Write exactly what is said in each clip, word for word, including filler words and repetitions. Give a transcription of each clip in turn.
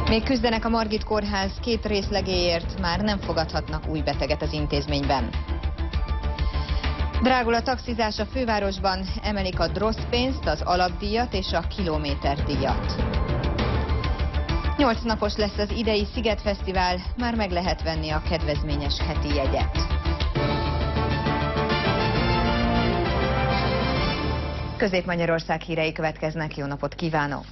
Még küzdenek a Margit kórház két részlegéért, már nem fogadhatnak új beteget az intézményben. Drágul a taxizás a fővárosban, emelik a drosztpénzt, az alapdíjat és a kilométerdíjat. Nyolc napos lesz az idei Szigetfesztivál, már meg lehet venni a kedvezményes heti jegyet. Közép-Magyarország hírei következnek, jó napot kívánok!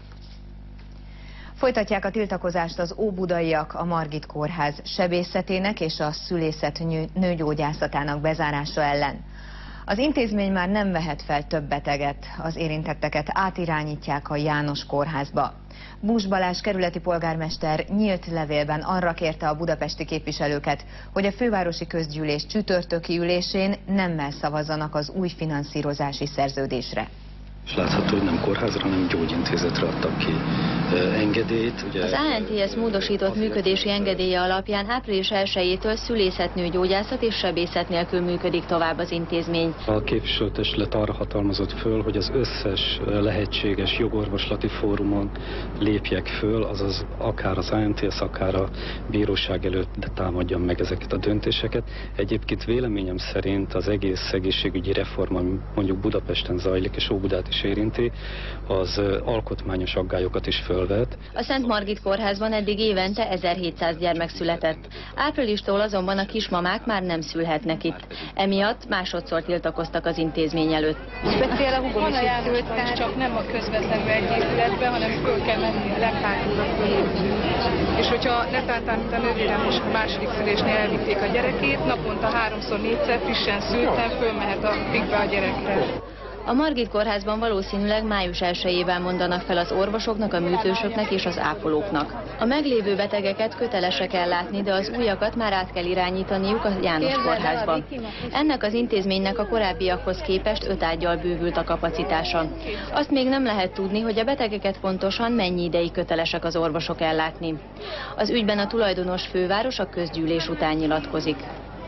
Folytatják a tiltakozást az óbudaiak a Margit kórház sebészetének és a szülészet nőgyógyászatának bezárása ellen. Az intézmény már nem vehet fel több beteget, az érintetteket átirányítják a János kórházba. Bús Balázs kerületi polgármester nyílt levélben arra kérte a budapesti képviselőket, hogy a fővárosi közgyűlés csütörtöki ülésén nemmel szavazzanak az új finanszírozási szerződésre. És látható, hogy nem kórházra, hanem gyógyintézetre adtak ki engedélyt. Ugye... Az á en té es módosított működési engedélye alapján április elsejétől szülészetnőgyógyászat és sebészet nélkül működik tovább az intézmény. A képviselőtestület arra hatalmazott föl, hogy az összes lehetséges jogorvoslati fórumon lépjek föl, azaz akár az á en té es, akár a bíróság előtt támadjam meg ezeket a döntéseket. Egyébként véleményem szerint az egész egészségügyi reform, ami mondjuk Budapesten zajlik és Óbudát is érinti, az alkotmányos aggályokat is fölvet. A Szent Margit kórházban eddig évente ezerhétszáz gyermek született. Áprilistól azonban a kismamák már nem szülhetnek itt. Emiatt másodszor tiltakoztak az intézmény előtt. Speciál a húgom is itt szült, tehát csak nem a közvetlenül egy épületben, hanem föl kell menni a Lepátúra. És hogyha Lepátán, mint a nővérem most a második szülésnél elvitték a gyerekét, naponta háromszor, négyszer frissen szültem, fölmehet a pikbe a gyerekre. A Margit kórházban valószínűleg május elsejével mondanak fel az orvosoknak, a műtősöknek és az ápolóknak. A meglévő betegeket kötelesek ellátni, de az újakat már át kell irányítaniuk a János kórházba. Ennek az intézménynek a korábbiakhoz képest öt ággyal bővült a kapacitása. Azt még nem lehet tudni, hogy a betegeket pontosan mennyi ideig kötelesek az orvosok ellátni. Az ügyben a tulajdonos főváros a közgyűlés után nyilatkozik.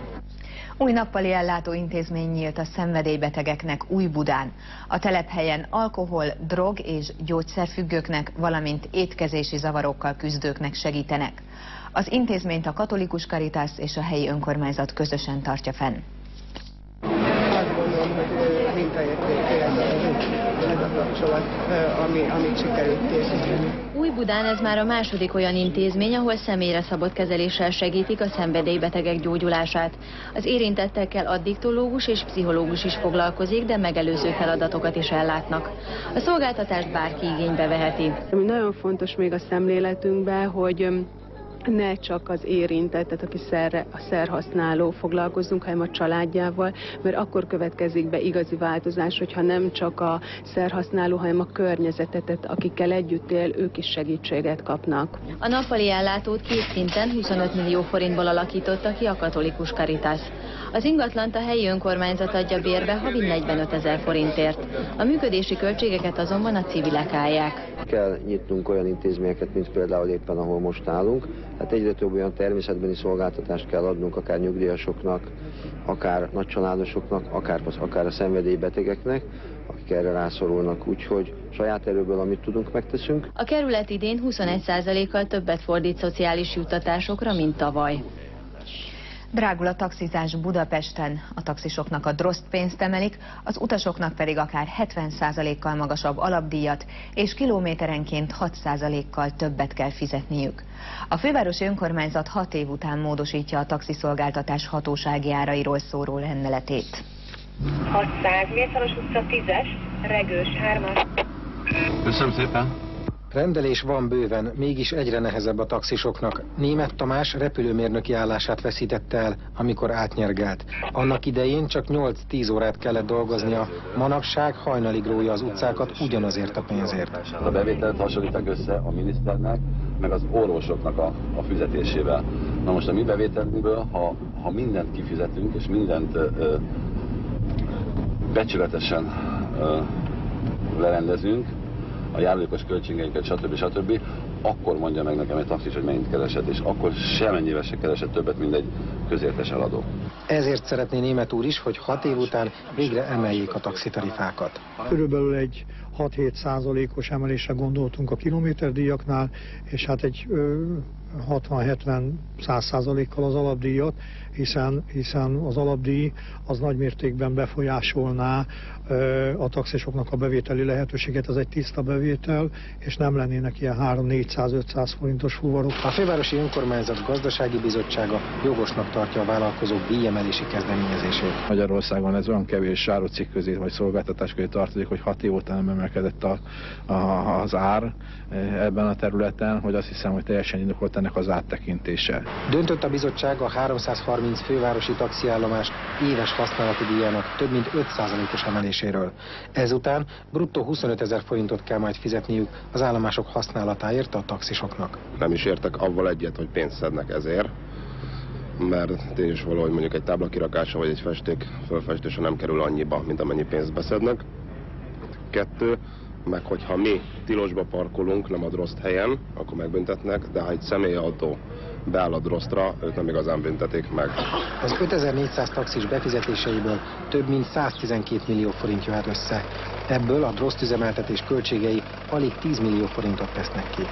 Új nappali ellátó intézmény nyílt a szenvedélybetegeknek Újbudán. A telephelyen alkohol, drog és gyógyszerfüggőknek, valamint étkezési zavarokkal küzdőknek segítenek. Az intézményt a Katolikus Caritas és a helyi önkormányzat közösen tartja fenn. Azt gondolom, hogy mintaértékű ez a kapcsolat, ami, amit sikerült készíteni. Újbudán ez már a második olyan intézmény, ahol személyre szabott kezeléssel segítik a szenvedélybetegek gyógyulását. Az érintettekkel addiktológus és pszichológus is foglalkozik, de megelőző feladatokat is ellátnak. A szolgáltatást bárki igénybe veheti. Ami nagyon fontos még a szemléletünkben, hogy ne csak az érintett, tehát aki szerre, a szerhasználó foglalkozunk, hanem a családjával, mert akkor következik be igazi változás, hogyha nem csak a szerhasználó, hanem a környezetet, akikkel együtt él, ők is segítséget kapnak. A nappali ellátót két szinten huszonöt millió forintból alakította ki a Katolikus Caritas. Az ingatlant a helyi önkormányzat adja bérbe havi negyvenöt ezer forintért. A működési költségeket azonban a civilek állják. Kell nyitnunk olyan intézményeket, mint például éppen ahol most állunk. Hát egyre több olyan természetbeni szolgáltatást kell adnunk, akár nyugdíjasoknak, akár nagycsaládosoknak, akár, akár a szenvedélybetegeknek, akik erre rászorulnak, úgyhogy saját erőből, amit tudunk, megteszünk. A kerület idén huszonegy százalékkal többet fordít szociális juttatásokra, mint tavaly. Drágul a taxizás Budapesten, a taxisoknak a drosztpénzt emelik, az utasoknak pedig akár hetven százalékkal magasabb alapdíjat és kilométerenként hat százalékkal többet kell fizetniük. A fővárosi önkormányzat hat év után módosítja a taxiszolgáltatás hatósági árairól szóló rendeletét. hatszáz, Mészáros utca tízes, Regős hármas. Köszönöm szépen! Rendelés van bőven, mégis egyre nehezebb a taxisoknak. Németh Tamás repülőmérnöki állását veszítette el, amikor átnyergelt. Annak idején csak nyolc-tíz órát kellett dolgoznia, manapság hajnalig rója az utcákat ugyanazért a pénzért. A bevételt hasonlítak össze a miniszternek, meg az orvosoknak a, a fizetésével. Na most a mi bevételünkből, ha, ha mindent kifizetünk, és mindent ö, ö, becsületesen ö, lerendezünk, a járulékos költségeinket, stb. stb., akkor mondja meg nekem egy taxis, hogy mennyit keresett, és akkor semennyivel se keresett többet, mint egy közértes eladó. Ezért szeretné Németh úr is, hogy hat év után végre emeljék a taxitarifákat. Körülbelül egy hat-hét százalékos emelésre gondoltunk a kilométerdíjaknál, és hát egy hatvan-hetven-száz százalékkal az alapdíjat, hiszen, hiszen az alapdíj az nagymértékben befolyásolná a taxisoknak a bevételi lehetőséget, ez egy tiszta bevétel, és nem lennének ilyen három-négyszáz-ötszáz forintos fuvarok. A fővárosi önkormányzat gazdasági bizottsága jogosnak tartja a vállalkozók díjemelési kezdeményezését. Magyarországon ez olyan kevés árucikk közé vagy szolgáltatás közé tartozik, hogy hat év után nem emelkedett a, a, az ár ebben a területen, hogy azt hiszem, hogy teljesen indokolt ennek az áttekintése. Döntött a bizottság a háromszázharminc fővárosi taxiállomás éves használati díjának több mint öt százalékos emeléséről. Ezután bruttó huszonötezer forintot kell majd fizetniük az állomások használatáért a taxisoknak. Nem is értek avval egyet, hogy pénzt szednek ezért, mert tény is való, hogy mondjuk egy tábla kirakása vagy egy festék fölfestése nem kerül annyiba, mint amennyi pénzt beszednek. Kettő, meg hogyha mi tilosba parkolunk, nem a droszt helyen, akkor megbüntetnek, de ha egy személyautó beáll a drosztra, őt nem igazán büntetik meg. Az ötezer-négyszáz taxis befizetéseiből több mint száztizenkét millió forint jöhet össze. Ebből a drosztüzemeltetés költségei alig tíz millió forintot tesznek ki.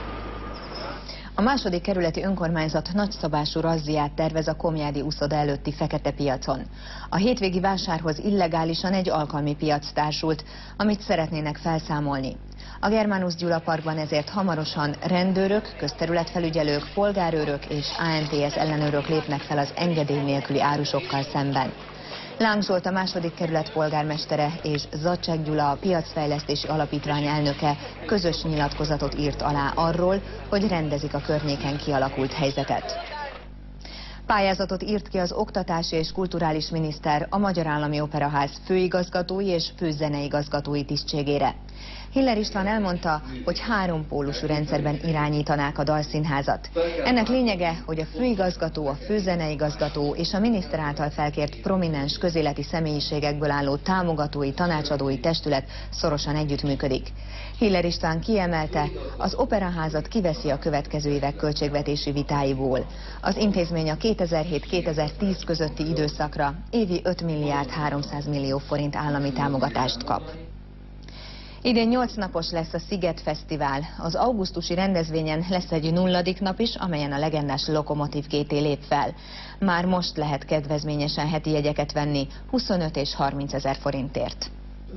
A második kerületi önkormányzat nagyszabású razziát tervez a Komjádi uszoda előtti fekete piacon. A hétvégi vásárhoz illegálisan egy alkalmi piac társult, amit szeretnének felszámolni. A Germanus Gyula Parkban ezért hamarosan rendőrök, közterületfelügyelők, polgárőrök és á en té es ellenőrök lépnek fel az engedély nélküli árusokkal szemben. Láng Zsolt a második kerület polgármestere és Zacsek Gyula a piacfejlesztési alapítvány elnöke közös nyilatkozatot írt alá arról, hogy rendezik a környéken kialakult helyzetet. Pályázatot írt ki az oktatási és kulturális miniszter a Magyar Állami Operaház főigazgatói és főzeneigazgatói tisztségére. Hiller István elmondta, hogy hárompólusú rendszerben irányítanák a dalszínházat. Ennek lényege, hogy a főigazgató, a főzeneigazgató és a miniszter által felkért prominens közéleti személyiségekből álló támogatói, tanácsadói testület szorosan együttműködik. Hiller István kiemelte, az operaházat kiveszi a következő évek költségvetési vitáiból. Az intézmény a kétezer-hét kétezer-tíz közötti időszakra évi öt milliárd háromszáz millió forint állami támogatást kap. Idén nyolc napos lesz a Sziget Fesztivál. Az augusztusi rendezvényen lesz egy nulladik nap is, amelyen a legendás Lokomotív gé té lép fel. Már most lehet kedvezményesen heti jegyeket venni huszonöt és harminc ezer forintért.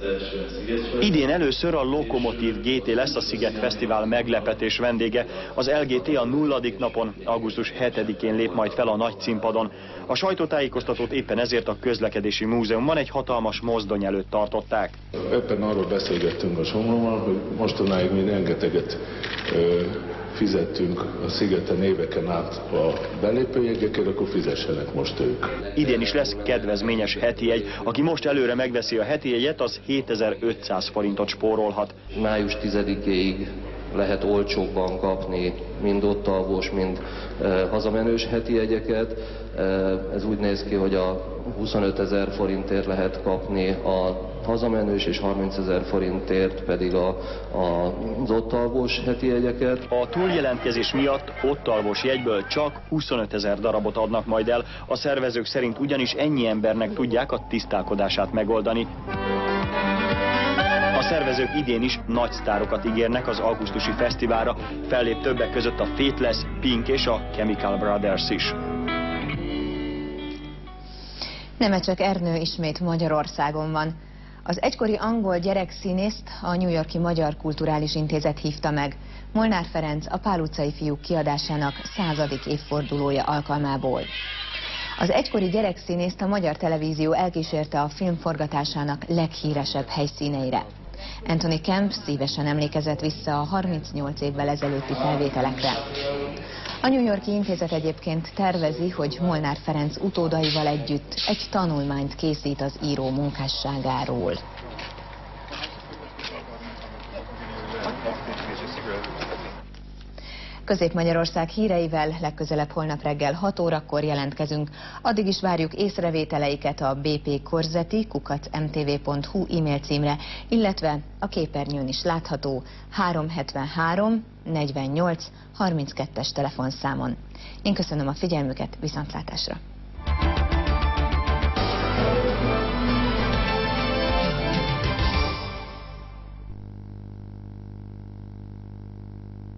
Idén először a Lokomotív gé té lesz a Sziget Fesztivál meglepetés vendége. Az el gé té a nulladik napon, augusztus hetedikén lép majd fel a nagy színpadon. A sajtótájékoztatót éppen ezért a Közlekedési Múzeumban egy hatalmas mozdony előtt tartották. Éppen arról beszélgettünk a Somlóval, hogy mostanáig mi rengeteget ö, fizettünk a Szigeten éveken át a belépőjegyekért, akkor fizessenek most ők. Idén is lesz kedvezményes heti jegy. Aki most előre megveszi a heti jegyet, az hétezer-ötszáz forintot spórolhat. május tizedikéig lehet olcsóbban kapni mind ott alvós, mind e, hazamenős heti jegyeket. E, ez úgy néz ki, hogy a huszonöt ezer forintért lehet kapni a hazamenős, és harminc ezer forintért pedig a, a, az ott alvós heti jegyeket. A túljelentkezés miatt ott alvós jegyből csak huszonöt ezer darabot adnak majd el. A szervezők szerint ugyanis ennyi embernek tudják a tisztálkodását megoldani. A szervezők idén is nagy sztárokat ígérnek az augusztusi fesztiválra, fellép többek között a Faithless, Pink és a Chemical Brothers is. Nemecsek Ernő ismét Magyarországon van. Az egykori angol gyerekszínészt a New York-i Magyar Kulturális Intézet hívta meg. Molnár Ferenc a Pál utcai fiúk kiadásának századik évfordulója alkalmából. Az egykori gyerekszínészt a Magyar Televízió elkísérte a film forgatásának leghíresebb helyszíneire. Anthony Camp szívesen emlékezett vissza a harmincnyolc évvel ezelőtti felvételekre. A New York-i intézet egyébként tervezi, hogy Molnár Ferenc utódaival együtt egy tanulmányt készít az író munkásságáról. Közép-Magyarország híreivel legközelebb holnap reggel hat órakor jelentkezünk. Addig is várjuk észrevételeiket a bpkorzeti kukac em té vé pont hu e-mail címre, illetve a képernyőn is látható háromszázhetvenhárom negyvennyolc harminckettes telefonszámon. Én köszönöm a figyelmüket, viszontlátásra!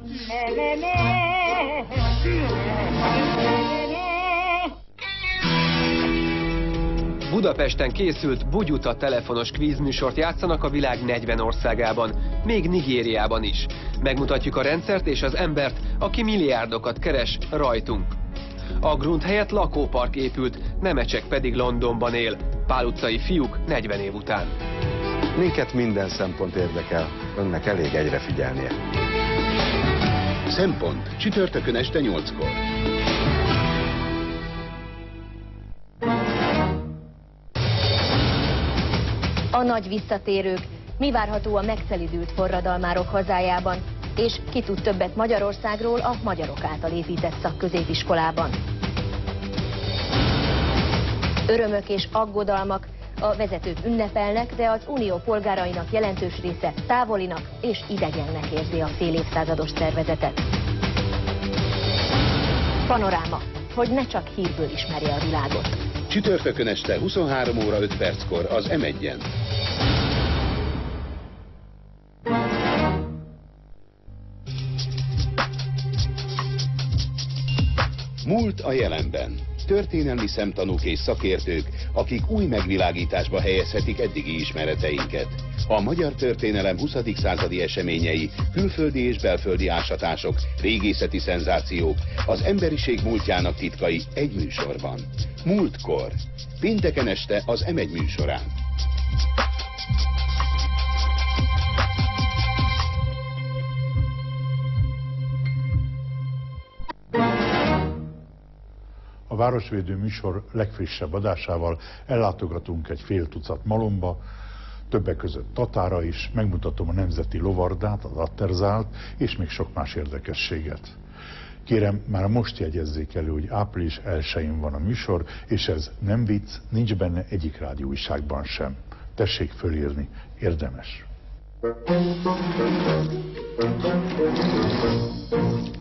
Budapesten készült Bugyuta telefonos kvízműsort játszanak a világ negyven országában, még Nigériában is. Megmutatjuk a rendszert és az embert, aki milliárdokat keres rajtunk. A grunt helyett lakópark épült, Nemecsek pedig Londonban él. Pál utcai fiúk negyven év után. Minket minden szempont érdekel, önnek elég egyre figyelnie. Szempont, csütörtökön este nyolckor. A nagy visszatérők, mi várható a megszelidült forradalmárok hazájában, és ki tud többet Magyarországról a magyarok által épített szakközépiskolában. Örömök és aggodalmak, a vezetők ünnepelnek, de az unió polgárainak jelentős része távolinak és idegennek érzi a fél évszázados szervezetet. Panoráma, hogy ne csak hírből ismerje a világot. Csütörtökön este huszonhárom óra öt perckor az em egyen. Múlt a jelenben. Történelmi szemtanúk és szakértők, akik új megvilágításba helyezhetik eddigi ismereteinket. A magyar történelem huszadik századi eseményei, külföldi és belföldi ásatások, régészeti szenzációk, az emberiség múltjának titkai egy műsorban. Múltkor. Pénteken este az em egy műsorán. A Városvédő műsor legfrissebb adásával ellátogatunk egy fél tucat malomba, többek között Tatára is, megmutatom a nemzeti lovardát, az Atterzált, és még sok más érdekességet. Kérem, már most jegyezzék elő, hogy április elsején van a műsor, és ez nem vicc, nincs benne egyik rádióújságban sem. Tessék fölírni, érdemes.